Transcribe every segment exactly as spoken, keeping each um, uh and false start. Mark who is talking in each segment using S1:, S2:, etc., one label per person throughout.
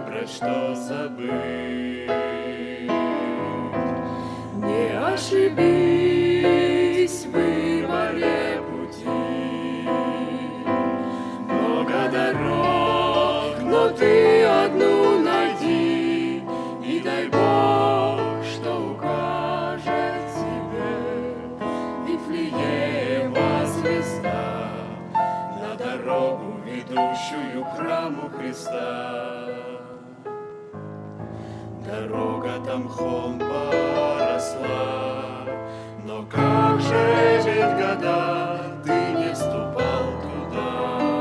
S1: выбрать, что забыть. Не ошибись в выборе пути. Много дорог, но ты одну найди, и дай Бог, что укажет тебе Вифлеема звезда на дорогу, ведущую к храму Христа. Дорога там холм поросла, но как же ведь года ты не вступал туда.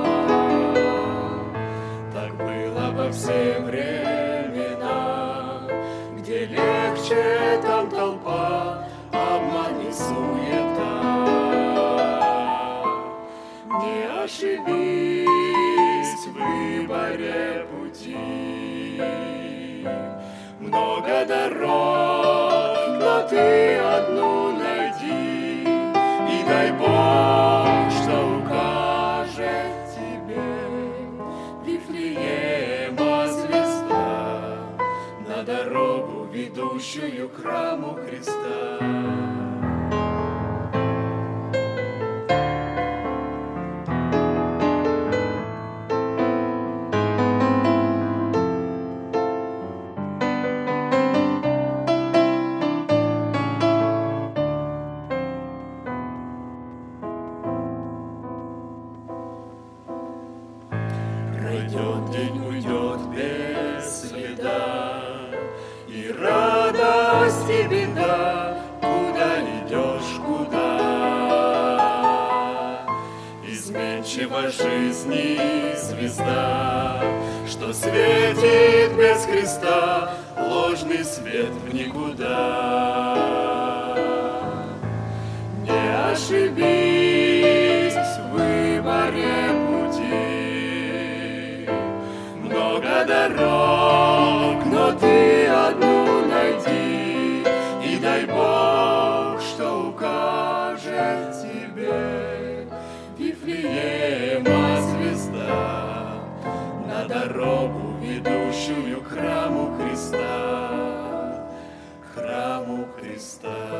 S1: Так было во все времена, где легче там толпа, обман и суета. Не ошибись в выборе пути. Много дорог, но ты одну найди, и дай Бог, что укажет тебе Вифлеема звезда на дорогу, ведущую к храму Христа. Пройдет день, уйдет без следа, и радость, и беда, куда идешь, куда. Изменчива жизни звезда, что светит без Христа, ложный свет в никуда. Не ошибись в выборе пути. Много дорог, но ты одну найди, и дай Бог, что укажет тебе Вифлеема звезда на дорогу, ведущую к храму Христа, к храму Христа.